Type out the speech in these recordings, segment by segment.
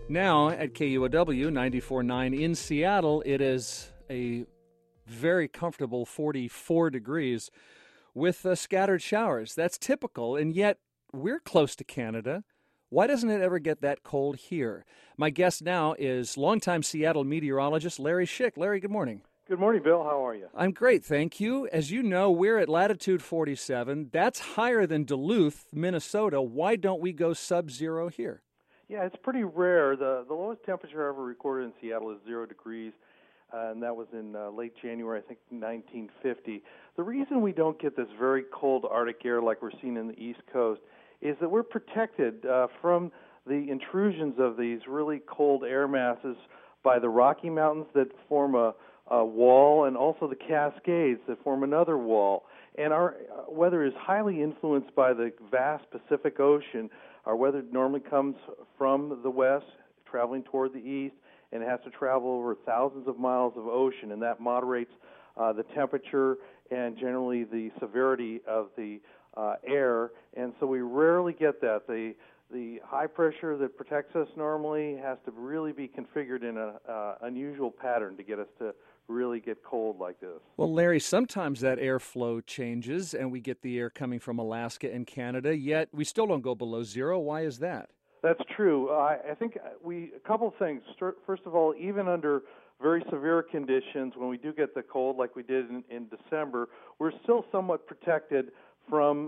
Now at KUOW 94.9 in Seattle, it is a very comfortable 44 degrees with scattered showers. That's typical, and yet we're close to Canada. Why doesn't it ever get that cold here? My guest now is longtime Seattle meteorologist Larry Schick. Larry, good morning. Good morning, Bill. How are you? I'm great, thank you. As you know, we're at latitude 47. That's higher than Duluth, Minnesota. Why don't we go sub-zero here? Yeah, it's pretty rare. The lowest temperature ever recorded in Seattle is 0 degrees, and that was in late January, I think, 1950. The reason we don't get this very cold Arctic air like we're seeing in the East Coast is that we're protected from the intrusions of these really cold air masses by the Rocky Mountains that form a wall, and also the Cascades that form another wall. And our weather is highly influenced by the vast Pacific Ocean. Our weather normally comes from the west, traveling toward the east, and it has to travel over thousands of miles of ocean, and that moderates the temperature and generally the severity of the air. And so we rarely get that. The high pressure that protects us normally has to really be configured in an unusual pattern to get us to really get cold like this. Well, Larry, sometimes that airflow changes and we get the air coming from Alaska and Canada, yet we still don't go below zero. Why is that? That's true. I think a couple of things. First of all, even under very severe conditions, when we do get the cold like we did in December, we're still somewhat protected from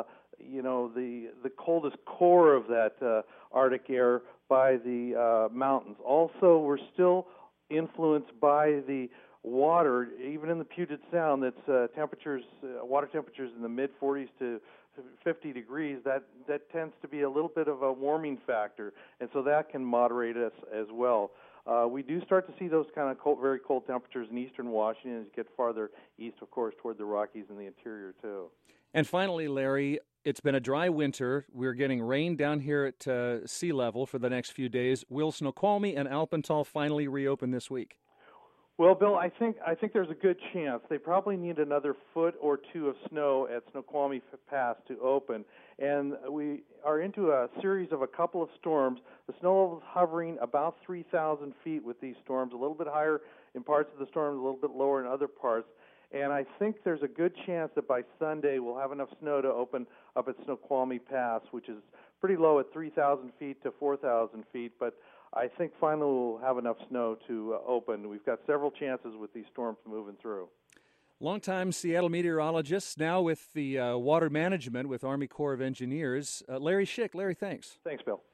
the coldest core of that Arctic air by the mountains. Also, we're still influenced by the water, even in the Puget Sound. That's water temperatures in the mid 40s to 50 degrees. That tends to be a little bit of a warming factor, and so that can moderate us as well. We do start to see those kind of very cold temperatures in eastern Washington as you get farther east, of course, toward the Rockies and the interior too. And finally, Larry, it's been a dry winter. We're getting rain down here at sea level for the next few days. Will Snoqualmie and Alpental finally reopen this week? Well, Bill, I think there's a good chance. They probably need another foot or two of snow at Snoqualmie Pass to open. And we are into a series of a couple of storms. The snow level is hovering about 3,000 feet with these storms, a little bit higher in parts of the storm, a little bit lower in other parts. And I think there's a good chance that by Sunday we'll have enough snow to open up at Snoqualmie Pass, which is pretty low at 3,000 feet to 4,000 feet. But I think finally we'll have enough snow to open. We've got several chances with these storms moving through. Longtime Seattle meteorologist, now with the water management with Army Corps of Engineers, Larry Schick. Larry, thanks. Thanks, Bill.